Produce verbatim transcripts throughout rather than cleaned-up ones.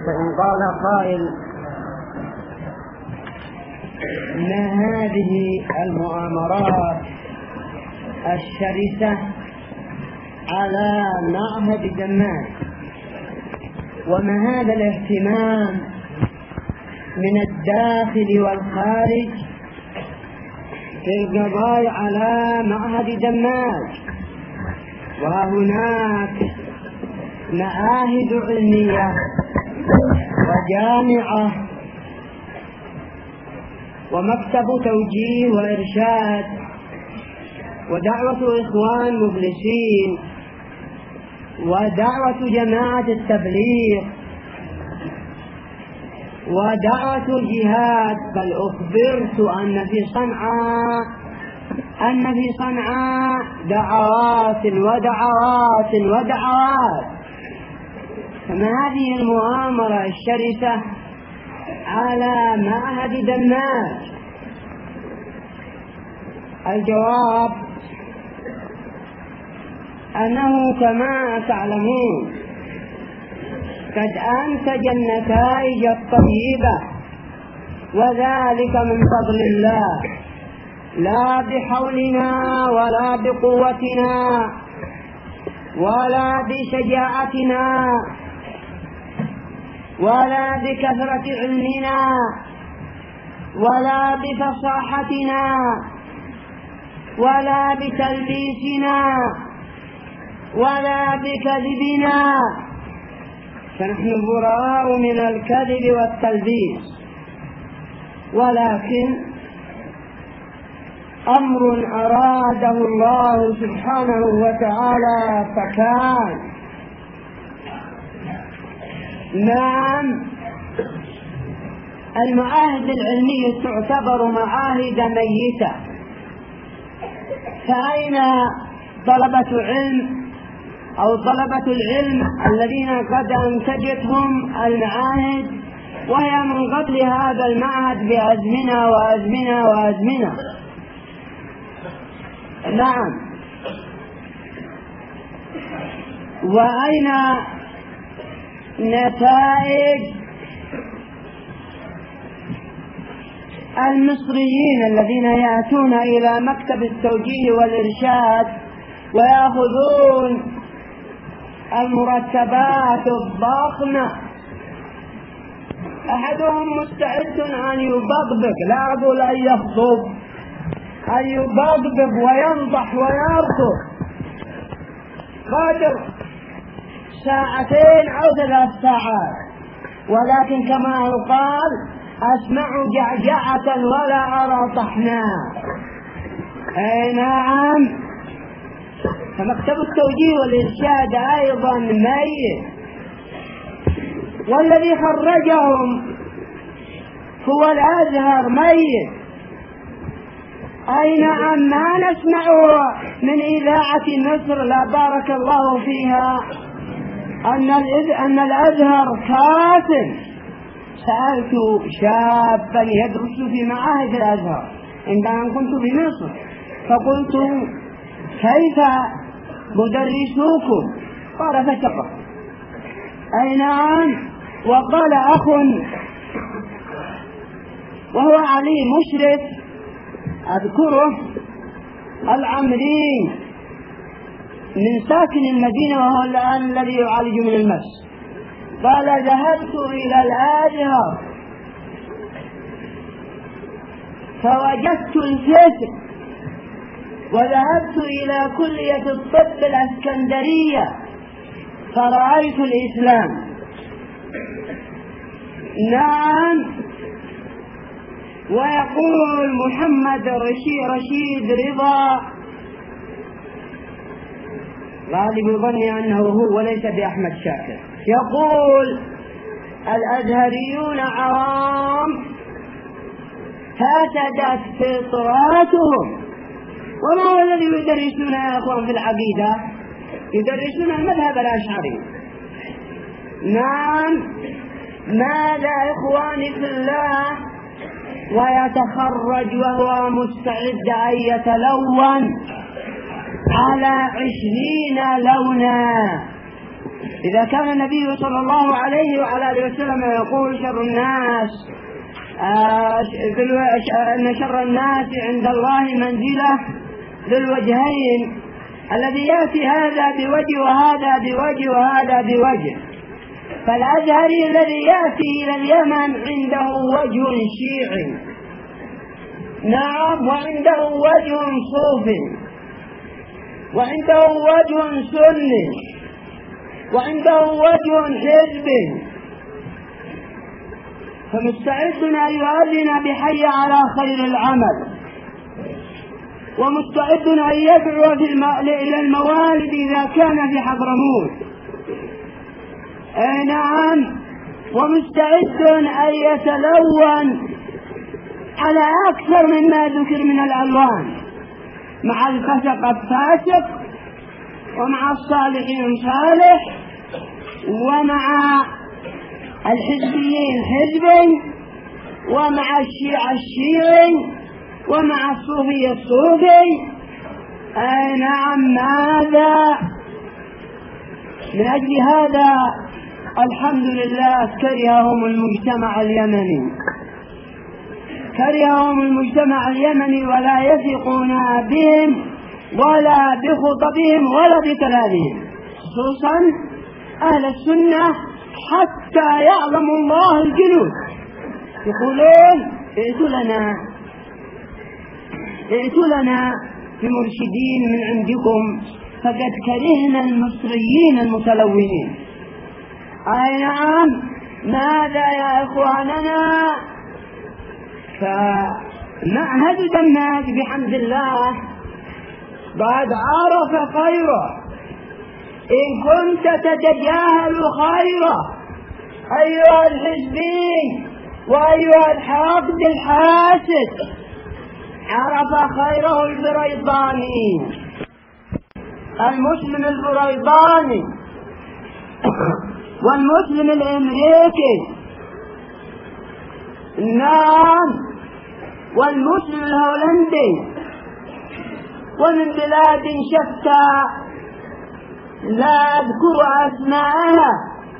فإن قال قائل ما هذه المؤامرات الشرسة على معهد دماج، وما هذا الاهتمام من الداخل والخارج في القضاء على معهد دماج، وهناك معاهد علمية وجامعة ومكتب توجيه وإرشاد ودعوة إخوان مفلسين ودعوة جماعة التبليغ ودعوة الجهاد. بل أخبرت أن في صنعاء أن في صنعاء دعوات ودعوات ودعوات. فما هذه المؤامرة الشرسة على معهد دماج؟ الجواب أنه كما تعلمون قد أنتج النتائج الطيبة، وذلك من فضل الله، لا بحولنا ولا بقوتنا ولا بشجاعتنا ولا بكثرة علمنا ولا بفصاحتنا ولا بتلبيسنا ولا بكذبنا، فنحن براء من الكذب والتلبيس، ولكن أمر أراده الله سبحانه وتعالى فكان. نعم، المعاهد العلمية تعتبر معاهد ميتة، فأين طلبة علم أو طلبة العلم الذين قد أنتجتهم المعاهد وهي من قبل هذا المعهد بأزمنة وأزمنة وأزمنة؟ نعم، وأين نتائج المصريين الذين يأتون إلى مكتب التوجيه والإرشاد ويأخذون المرتبات الضخمة؟ أحدهم مستعد أن يبغبغ، لا أقول أن يخطب، أن يبغبغ وينضح ويركض، قادر ساعتين أو ثلاث ساعات، ولكن كما يقال أسمع جعجعة ولا أرى طحنا. أي نعم، فمكتب التوجيه والإرشاد أيضا ميت، والذي خرجهم هو الأزهر ميت. أي نعم، ما نسمع من إذاعة مصر لا بارك الله فيها أن أن الأزهر كافر. سألت شابا يدرس في معاهد الأزهر عندما كنت بمصر، فقلت كيف مدرسوكم؟ قال فسقط. أي نعم، وقال أخ وهو علي مشرف أذكره العمري من ساكن المدينة وهو الآن الذي يعالج من المس، قال ذهبت إلى الأزهر فوجدت الفسق، وذهبت إلى كلية الطب الإسكندرية فرأيت الإسلام. نعم، ويقول محمد رشيد, رشيد رضا، غالب ظني أنه هو وليس بأحمد شاكر، يقول الأزهريون عوام فسدت فطراتهم. وما هو الذي يدرسون يا أخوان في العقيدة؟ يدرسون المذهب الأشعري. نعم، ماذا إخواني في الله؟ ويتخرج وهو مستعد أن يتلون على عشرين لونا إذا كان النبي صلى الله عليه وعلى آله وسلم يقول شر الناس أن شر الناس عند الله منزلة ذو الوجهين، الذي يأتي هذا بوجه وهذا بوجه وهذا بوجه، فالأزهري الذي يأتي إلى اليمن عنده وجه شيعي، نعم، وعنده وجه صوفي، وعنده وجه سني، وعنده وجه حزبي، فمستعد أن يؤذن بحي على خير العمل، ومستعد أن يدعو إلى الموالد إذا كان في حضرموت، أي نعم، ومستعد أن يتلون على أكثر مما ذكر من الألوان، مع الفسق الفاسق، ومع الصالحين صالح، ومع الحزبيين حزبي، ومع الشيعة الشيعي، ومع الصوفي الصوفي. أي نعم، ماذا من أجل هذا الحمد لله كرههم المجتمع اليمني، كرههم المجتمع اليمني، ولا يثقون بهم ولا بخطبهم ولا بكلامهم، خصوصا أهل السنة، حتى يعلم الله الجنود يقولون ائتوا لنا ائتوا لنا بمرشدين من عندكم، فقد كرهنا المصريين المتلونين. أي نعم، ماذا يا إخواننا؟ فمعهد دماج بحمد الله بعد عرف خيره، إن كنت تتجاهل خيره أيها الحزبي وأيها الحاقد الحاسد، عرف خيره البريطاني، المسلم البريطاني، والمسلم الأمريكي، نعم، والمسلم الهولندي، ومن بلاد شتى لا أذكر أسماءها،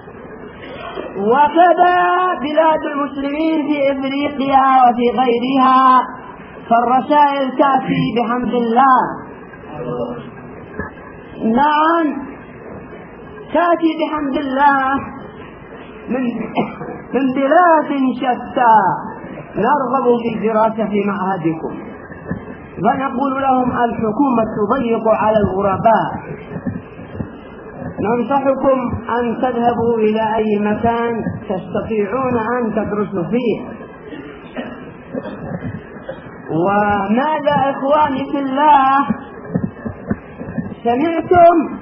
وكذا بلاد المسلمين في إفريقيا وفي غيرها، فالرسائل تأتي بحمد الله، نعم، تأتي بحمد الله من من بلاد شتى، نرغب في الدراسة في معهدكم، ونقول لهم الحكومة تضيق على الغرباء، ننصحكم أن تذهبوا إلى أي مكان تستطيعون أن تدرسوا فيه. وماذا إخواني في الله؟ سمعتم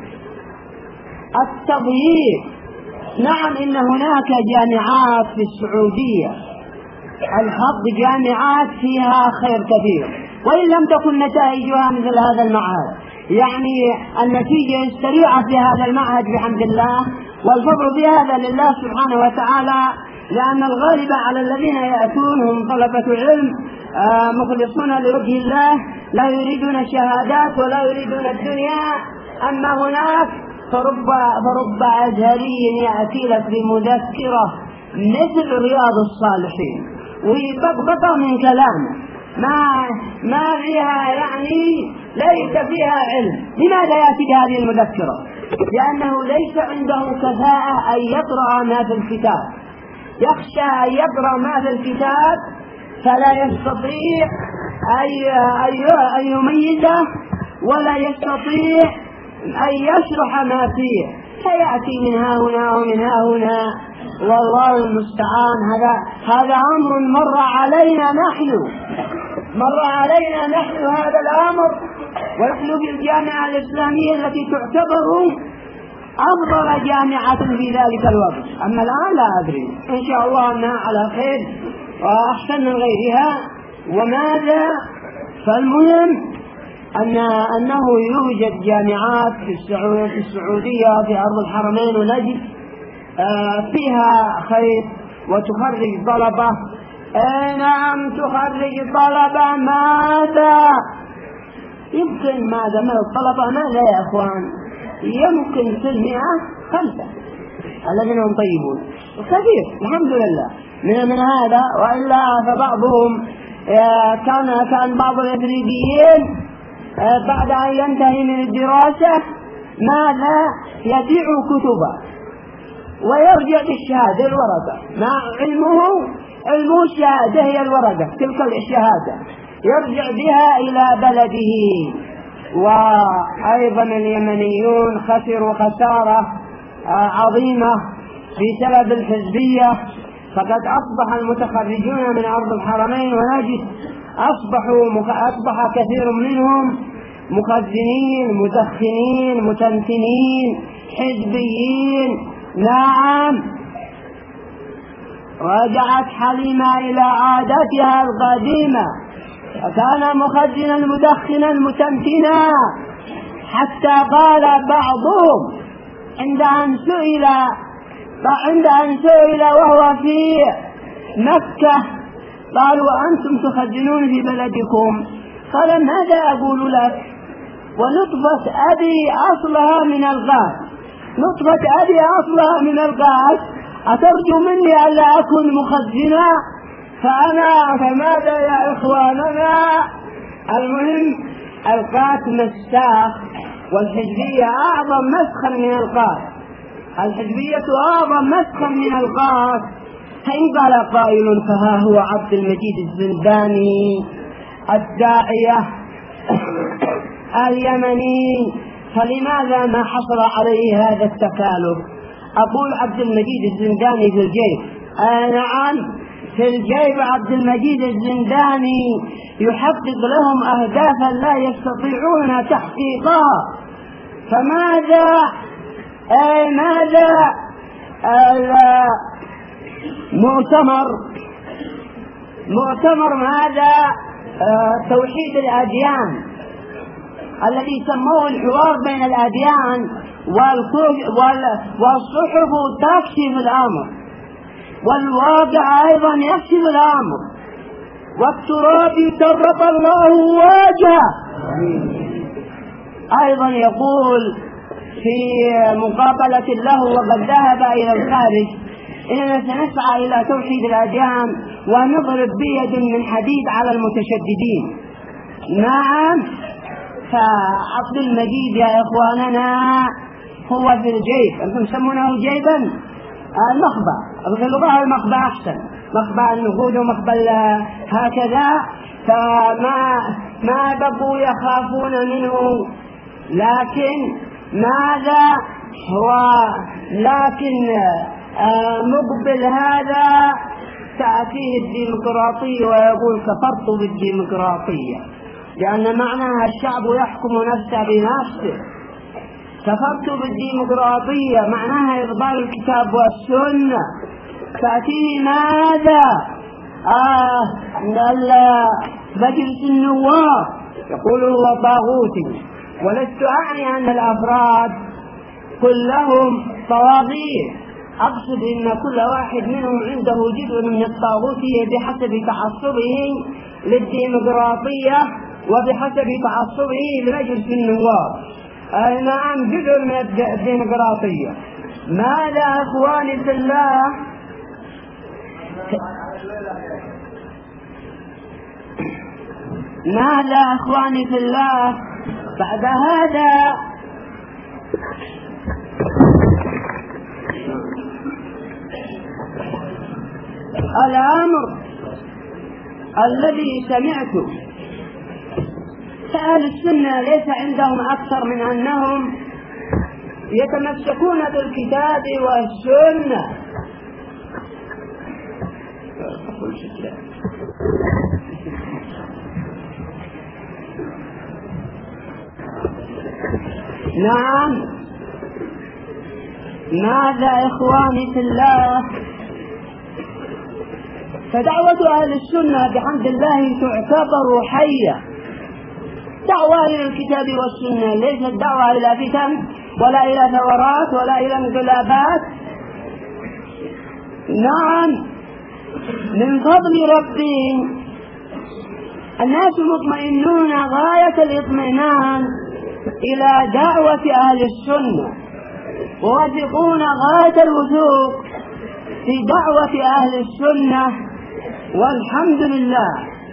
التضييق؟ نعم، إن هناك جامعات في السعودية، الحق جامعات فيها خير كثير، وإن لم تكن نتائجها مثل هذا المعهد، يعني النتيجة السريعة في هذا المعهد بحمد الله، والفضل في هذا لله سبحانه وتعالى، لأن الغالب على الذين يأتون هم طلبة علم مخلصون لوجه الله، لا يريدون الشهادات ولا يريدون الدنيا. أما هناك فرب, فرب أزهري يأتي لك بمذكرة مثل رياض الصالحين ويبقبق من كلامه، ما ما فيها يعني ليس فيها علم. لماذا يأتي بهذه المذكرة؟ لأنه ليس عنده كفاءة أن يقرأ ما في الكتاب، يخشى أن يقرأ ما في الكتاب فلا يستطيع أن يميزه ولا يستطيع أن يشرح ما فيه، فيأتي من ها هنا ومن ها هنا، والله المستعان. هذا هذا أمر مر علينا نحن مر علينا نحن هذا الأمر، ونحن في الجامعة الإسلامية التي تعتبر أفضل جامعة في ذلك الوقت. أما الآن لا أدري، إن شاء الله أنها على خير وأحسن من غيرها. وماذا؟ فالمهم أن أنه يوجد جامعات في السعودية في السعودية في أرض الحرمين ونجد فيها خير وتخرج طلبة. نعم، تخرج طلبة. ماذا؟ يمكن ماذا من الطلبة؟ ماذا يا أخوان؟ يمكن في المئة خمسة الذين هم طيبون كثير الحمد لله من من هذا. وإلا فبعضهم كان كان بعض الإفريقيين بعد أن ينتهي من الدراسة ماذا يبيع كتبه ويرجع بالشهادة الورقة مع علمه علمه الشهادة هي الورقة تلك الشهادة يرجع بها إلى بلده. وأيضا اليمنيون خسروا خسارة عظيمة بسبب الحزبية، فقد أصبح المتخرجون من أرض الحرمين ونجد أصبحوا أصبح كثير منهم مخزنين مدخنين متنتنين حزبيين. نعم. رجعت حليمة إلى عاداتها القديمة، فكان مخزنا مدخنا متنتنا حتى قال بعضهم عند أن سئل عند أن سئل وهو في مكة قالوا أنتم تخزنون في بلدكم؟ قال ماذا أقول لك ونطفة أبي أصلها من الغاز، نطفة أبي أصلها من الغاز، أترجو مني ألا أكون مخزنا؟ فأنا فماذا يا إخواننا؟ المهم القات مساخ، والحزبية أعظم مسخا من القات، الحزبية أعظم مسخا من القات. فإن قال قائل فها هو عبد المجيد الزنداني الداعية اليمني فلماذا ما حصل عليه هذا التكالب؟ أقول عبد المجيد الزنداني في الجيب. آه نعم في الجيب عبد المجيد الزنداني يحقق لهم أهدافا لا يستطيعون تحقيقها. فماذا آه ماذا آه مؤتمر مؤتمر ماذا آه توحيد الأديان الذي سموه الحوار بين الأديان، والصحف تكشف الأمر والواقع أيضا يكشف الأمر، والتراب ترق الله وجهه. أيضا يقول في مقابلة له وقد ذهب إلى الخارج إننا سنسعى إلى توحيد الأديان ونضرب بيد من حديد على المتشددين. نعم. فعبد المجيد يا إخواننا هو في الجيب، أنتم تسمونه جيبا المخبأ، في اللغة المخبأ أحسن، مخبأ النقود ومخبأ هكذا. فما ما بقوا يخافون منه، لكن ماذا هو لكن آه مقبل هذا تأتيه الديمقراطية ويقول كفرت بالديمقراطية، لأن معناها الشعب يحكم نفسه بنفسه. كفرت بالديمقراطية معناها إرضاء الكتاب والسنة. تأتيه ماذا؟ آه مجلس النواب يقول هو طاغوتي، ولست أعني أن الأفراد كلهم طواغيت، أقصد أن كل واحد منهم عنده جزء من الطاغوتية بحسب تعصبه للديمقراطية وبحسب تعصبه لمجلس النواب. أي نعم جزء من الديمقراطية. ماذا أخواني في الله؟ ماذا أخواني في الله بعد هذا؟ الأمر الذي سمعته فأهل السنة ليس عندهم أكثر من أنهم يتمسكون بالكتاب والسنة. نعم. ماذا إخواني في الله؟ فدعوة أهل السنة بحمد الله تعتبر حية، دعوة إلى الكتاب والسنة، ليست دعوة إلى فتن ولا إلى ثورات ولا إلى انقلابات. نعم. من فضل ربي الناس مطمئنون غاية الاطمئنان إلى دعوة أهل السنة، وواثقون غاية الوثوق في دعوة أهل السنة والحمد لله.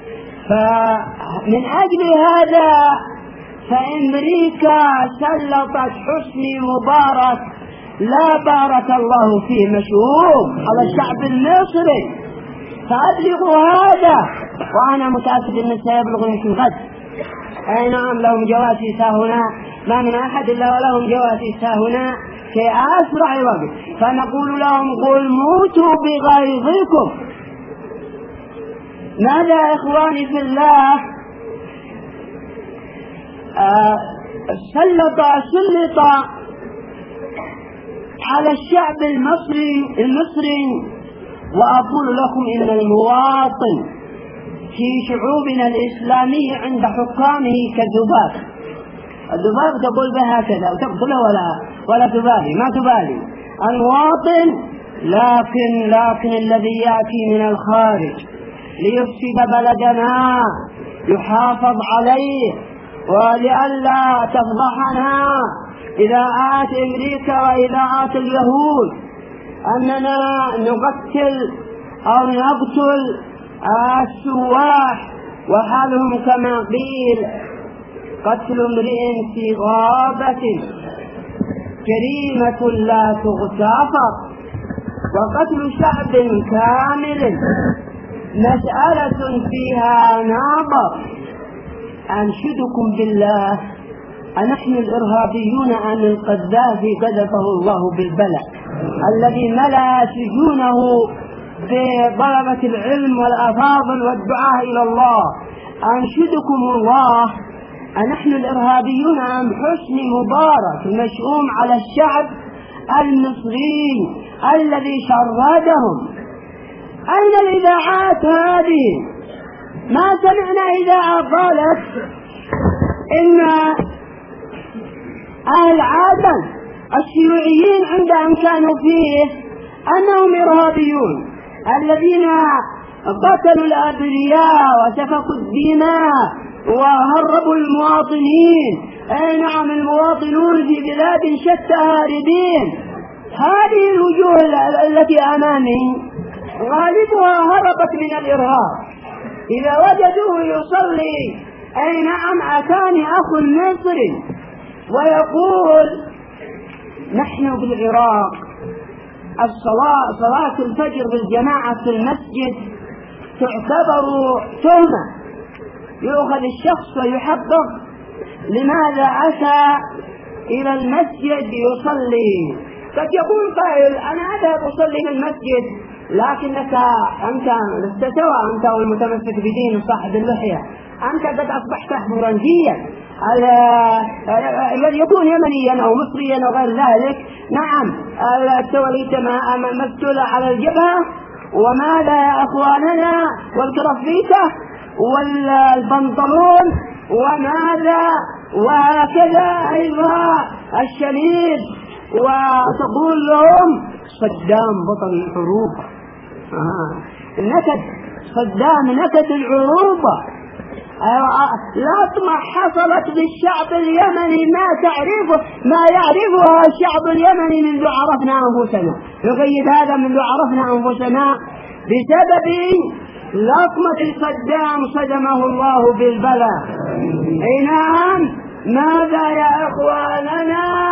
فمن أجل هذا فأمريكا سلطت حسني مبارك لا بارك الله فيه مشؤوم على الشعب المصري، فأبلغوا هذا، وأنا متأكد أن سيبلغ يمكن غد. أي نعم، لهم جواسيس هنا، ما من أحد إلا ولهم جواسيس هنا في أسرع وقت، فنقول لهم قل موتوا بغيظكم. ماذا يا إخواني في الله؟ آه سلط سلط على الشعب المصري المصري وأقول لكم إن المواطن في شعوبنا الإسلامية عند حكامه كالذباب. الذباب تقول بها كذا وتقتله ولا ولا تبالي، ما تبالي المواطن. لكن لكن الذي يأتي من الخارج ليفسد بلدنا يحافظ عليه، ولئلا تفضحنا إذاعات أمريكا وإذاعات اليهود أننا نقتل أو نقتل السواح، وحالهم كما قيل قتل امرئ في غابة جريمة لا تغتفر، وقتل شعب كامل مسألة فيها نظر. أنشدكم بالله، أنحن الإرهابيون عن القذافي قذفه الله بالبلع الذي ملأ سجونه بطلبة العلم والأفاضل والدعاء إلى الله. أنشدكم الله، أنحن الإرهابيون عن حسني مبارك المشؤوم على الشعب المصري الذي شردهم. أين الإذاعات هذه؟ ما سمعنا إذاعة قالت إن أهل عدن الشيوعيين عند أن كانوا فيه أنهم إرهابيون الذين قتلوا الأبرياء وسفكوا الدماء وهربوا المواطنين. أي نعم، المواطنون في بلاد شتى هاربين. هذه الوجوه التي أمامي غالبها هربت من الإرهاب. إذا وجدوه يصلي، أي نعم، أتاني أخ مصري ويقول نحن بالعراق الصلاة صلاة الفجر بالجماعة في المسجد تعتبر تهمة، يؤخذ الشخص ويحقق لماذا أتى إلى المسجد يصلي. قد يقول قائل أنا أذهب أصلي في المسجد، لكنك أنت لست سواء أنت والمتمسك بدين صاحب اللحية، أنت قد أصبحت فرنجيا الذي يكون يمنيا أو مصريا أو غير ذلك. نعم، التوليت مفتولة على الجبهة، وماذا يا أخواننا، والكرافيته والبنطلون، وماذا وهكذا أيضا الشميز، وتقول لهم صدام بطل العروبة. آه. نكد صدام نكد العروبة. لطمة حصلت بالشعب اليمني ما تعرفه ما يعرفها الشعب اليمني منذ عرفنا أنفسنا. يقيد هذا منذ عرفنا أنفسنا بسبب لطمة صدام صدمه الله بالبلاء. أي نعم، ماذا يا إخواننا؟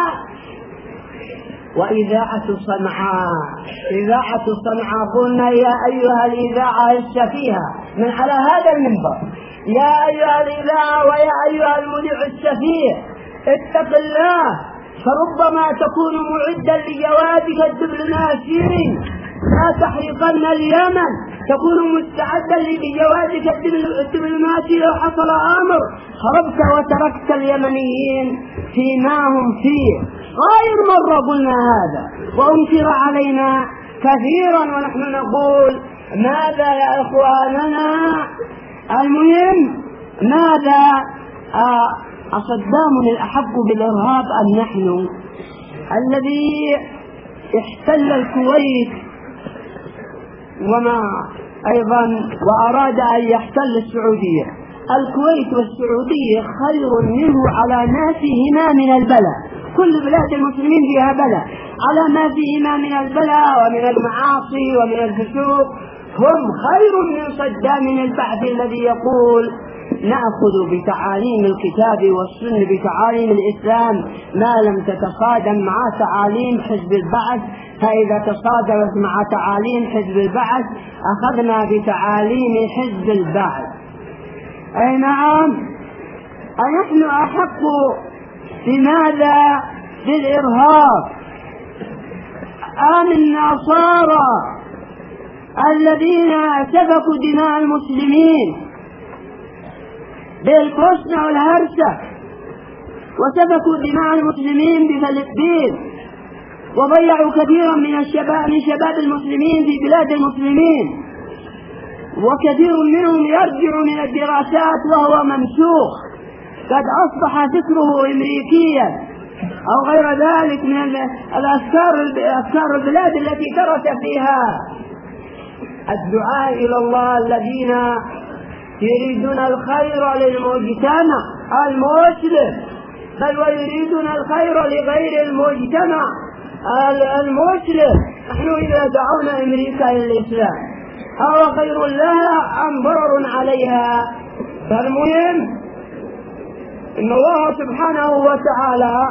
وإذاعة صنعاء إذاعة صنعاء قلنا يا أيها الإذاعة السفيهة من على هذا المنبر، يا أيها الإذاعة ويا أيها المذيع السفيه، اتق الله، فربما تكون معدا لجوازك الدبلوماسي، لا تحرقن اليمن، تكون مستعدا لجوازك الدبلوماسي لو حصل أمر، خربت وتركت اليمنيين فيما هم فيه. غير مرة قلنا هذا وأنكر علينا كثيرا، ونحن نقول ماذا يا إخواننا؟ المهم، ماذا أصدام الأحق بالإرهاب أم نحن؟ الذي احتل الكويت وما أيضا وأراد أن يحتل السعودية. الكويت والسعودية خير منه على ما فيهما من البلاء. كل بلاد المسلمين فيها بلاء، على ما فيهما من البلاء ومن المعاصي ومن الفسوق هم خير من صدام البعث الذي يقول نأخذ بتعاليم الكتاب والسنة بتعاليم الإسلام ما لم تتصادم مع تعاليم حزب البعث، فإذا تصادمت مع تعاليم حزب البعث أخذنا بتعاليم حزب البعث. أي نعم، أنحن أحق بماذا؟ بالإرهاب. آم النصارى الذين سفكوا دماء المسلمين بالبوسنة والهرسك، وسفكوا دماء المسلمين بفلسطين، وضيعوا كثيرا من الشباب من شباب المسلمين في بلاد المسلمين، وكثير منهم يرجع من الدراسات وهو ممسوخ، قد أصبح فكره أمريكيا أو غير ذلك من الأفكار أفكار البلاد التي درس فيها. الدعاء إلى الله الذين يريدون الخير للمجتمع المسلم، بل ويريدون الخير لغير المجتمع المسلم. نحن إذا دعونا أمريكا إلى الإسلام أو خير لها أم ضرر عليها؟ فالمهم إن الله سبحانه وتعالى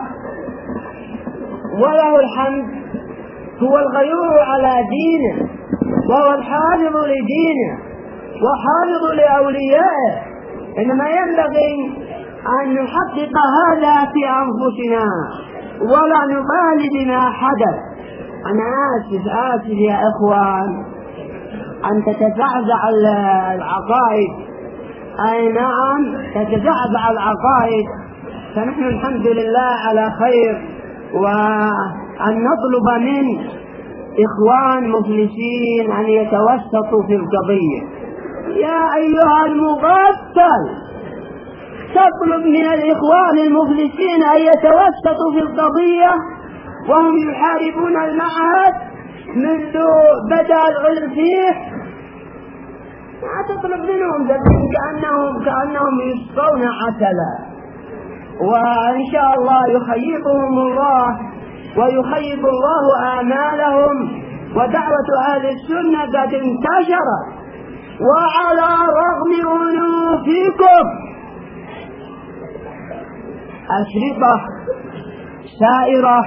وله الحمد هو الغيور على دينه، وهو الحافظ لدينه وحافظ لأوليائه. إنما ينبغي أن نحقق هذا في أنفسنا ولا نبالي بما حدث. أنا آسف آسف يا إخوان أن تتزعزع العقائد. أي نعم، تتزعزع العقائد، فنحن الحمد لله على خير. وأن نطلب من إخوان مفلسين أن يتوسطوا في القضية. يا أيها المغفل، تطلب من الإخوان المفلسين أن يتوسطوا في القضية وهم يحاربون المعهد منذ بدأ العلم فيه. ما تطلب منهم كأنهم كأنهم يسقون عسلا، وإن شاء الله يخيبهم الله ويخيب الله آمالهم. ودعوة أهل السنة قد انتشرت، وعلى رغم أنوفكم أشرطة سائرة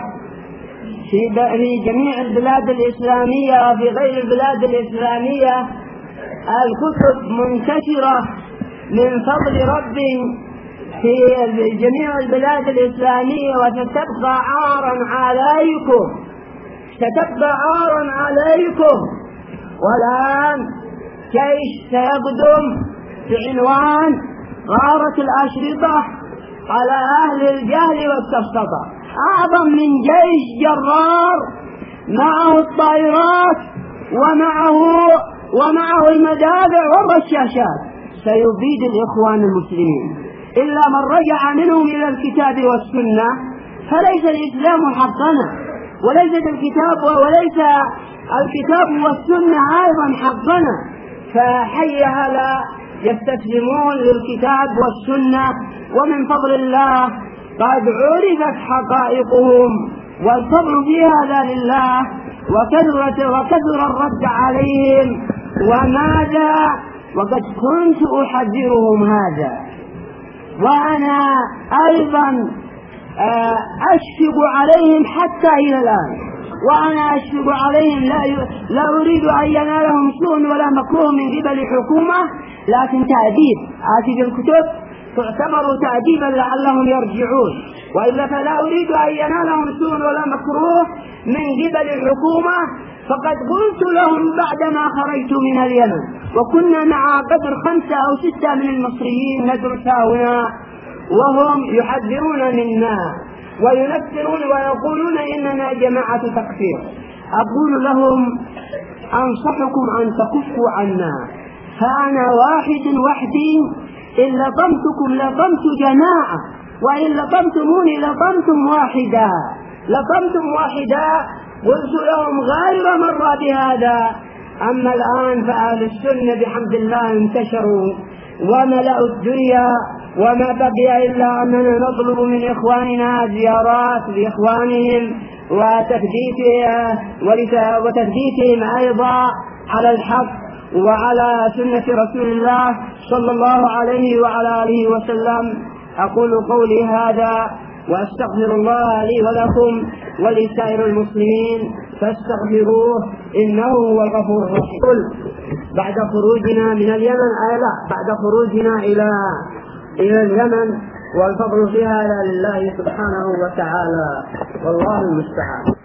في جميع البلاد الإسلامية وفي غير البلاد الإسلامية، الكتب منتشرة من فضل ربي في جميع البلاد الإسلامية، وستبقى عارا عليكم، ستبقى عارا عليكم. والآن جيش سيقدم بعنوان غارة الأشرطة على أهل الجهل والسفسطة، أعظم من جيش جرار معه الطائرات ومعه ومعه المدافع والرشاشات، سيبيد الإخوان المسلمين. إلا من رجع منهم إلى الكتاب والسنة، فليس الإسلام حقنا، وليس الكتاب وليس الكتاب والسنة أيضا حقنا. فحي هلا يستسلمون للكتاب والسنة، ومن فضل الله قد عرفت حقائقهم، والفضل في هذا لله، وكثرت وكثر الرد عليهم. وماذا؟ وقد كنت أحذرهم هذا، وأنا أيضا أشفق عليهم حتى إلى الآن، وأنا أشفق عليهم، لا, لا أريد أن ينالهم سوء ولا مكروه من قبل حكومة، لكن تأديب آتي بالكتب تعتبر تأديبا لعلهم يرجعون، وإلا فلا أريد أن ينالهم سوء ولا مكروه من قبل الحكومة. فقد قلت لهم بعدما خرجت من اليمن وكنا مع قدر خمسة أو ستة من المصريين ندرس هنا، وهم يحذرون منا وينفرون ويقولون إننا جماعة تكفير، أقول لهم أنصحكم أن تكفوا عنا، فأنا واحد وحدي، إن لطمتكم لطمت جماعة، وإن لطمتموني لطمتم واحدا لطمتم واحدا. قلت لهم غير مرة بهذا. أما الآن فأهل السنة بحمد الله انتشروا وملأوا الدنيا، وما بقي إلا أننا نطلب من إخواننا زيارات لإخوانهم وتثبيتها وتثبيتهم أيضا على الحق وعلى سنة رسول الله صلى الله عليه وعلى آله وسلم. أقول قولي هذا وأستغفر الله لي ولكم ولسائر المسلمين فاستغفروه إنه هو الغفور الرحيم. بعد خروجنا من اليمن أي لا بعد خروجنا إلى إلى اليمن والفضل فيها لله سبحانه وتعالى والله المستعان.